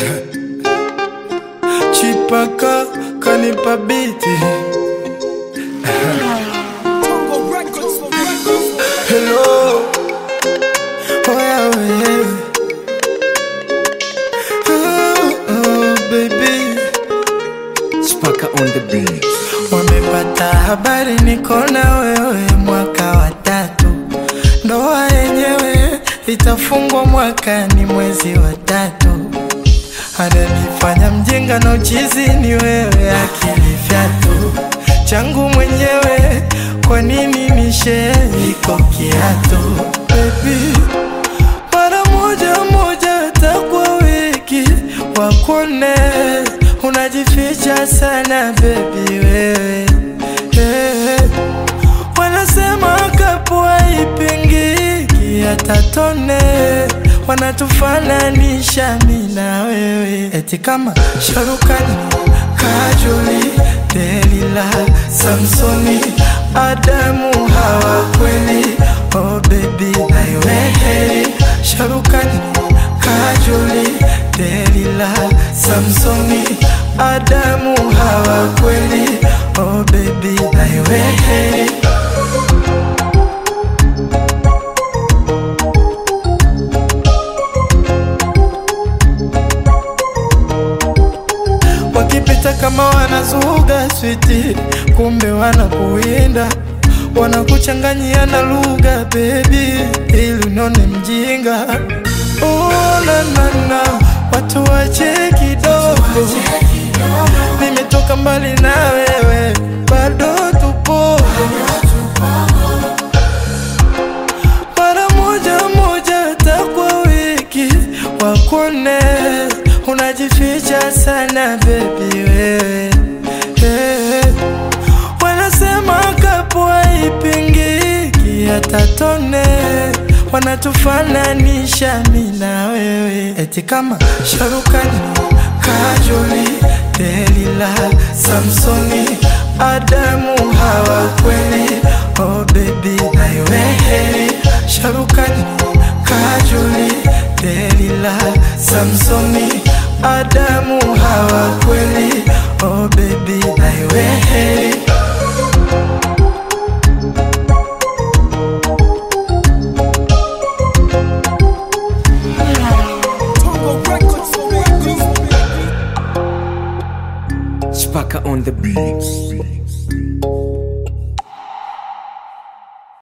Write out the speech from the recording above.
Chipaka kanipa biti. Hello, oya we. Oh, baby. Chipaka on the beat. Wamepata habari niko na wewe mwaka wa 3. Ndoa yenyewe itafungwa mwakani mwezi wa 3. Ananifanya mjinga na uchizi ni wewe, akili fyatu changu mwenyewe, kwa nini nishe iko kiatu? Baby, mara moja takwa wiki wakone, unajificha sana baby wewe. Wanasema kapua ipingiki hata tone, wanatufananisha mimi na wewe, eti kama Sharukani, Kajoli, Delila, Samsoni, Adamu, Hawa kweli. Oh baby, na wewe Sharukani, Kajoli, Delila, Samsoni, Adamu, Hawa kweli. Oh baby, na wewe wakipita kama wanazuga switi, kumbe wanakuinda, wanakuchanganyia na lugha baby, ili unone mjinga. Oh na watu wache kidogo, nimetoka mbali na wewe, bado tupo. Mara moja takwa wiki wakone, unajificha sana baby wewe. Wanasema kapua ipingiki hata tone, wanatufananisha mimi na wewe, eti kama Sharukani, Kajoli, Delila, Samsoni, Adamu, Hawa kweli. Oh baby, na wewe Sharukani, Kajoli, Delila, Samsoni, Adamu, Hawa kweli. Oh baby, na wewe Chipaka on the beat.